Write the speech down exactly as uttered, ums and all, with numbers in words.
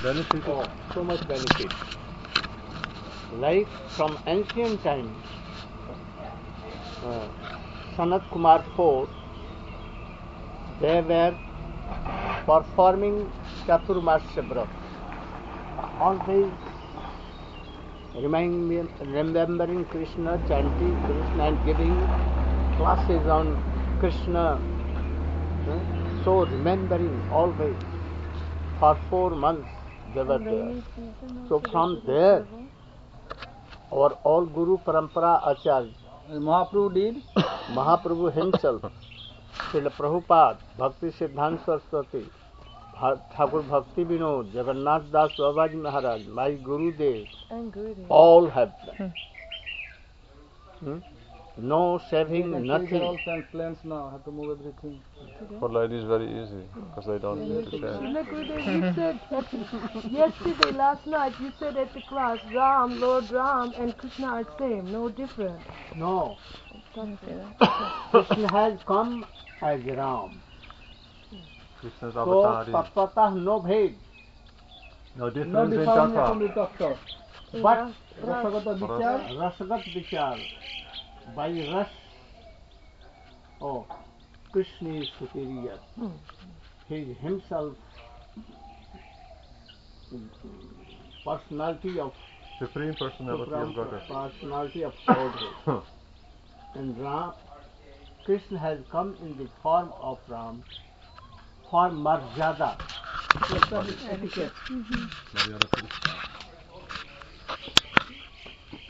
Benefit. Oh, so much benefit. Like from ancient times, uh, Sanat Kumar Fort, they were performing Chaturmasya Vrat. Always remembering, remembering Krishna, chanting Krishna and giving classes on Krishna. Uh, so remembering always for four months they were there. So from there, our all Guru Parampara Acharya, Mahaprabhu did? Mahaprabhu himself, Srila Prabhupada, Bhakti Siddhanta Saraswati, Thakur Bhakti Vinod, Jagannath Das Babaji Maharaj, my Gurudev, And Gurudev. all have done. Hmm? No saving, They're all nothing. transplants now, have to move everything. For ladies, very easy because they don't need to shave. Srila Gurudev, you said at, yesterday, last night, you said at the class, Ram, Lord Ram, and Krishna are same, no different. No. Don't say that. Krishna has come as Ram. Krishna's So, avatar is Tattvata no bhed. no No difference in defining Tata. from the doctor. But Rasagata Vichar, Rasagat Vichar, by Ras, oh, Krishna is superior. He is himself personality of Supreme personality Supreme of Godhead. personality of Godhead. And Ram, Krishna has come in the form of Ram for Marjada. to establish etiquette. Maryada Krishna.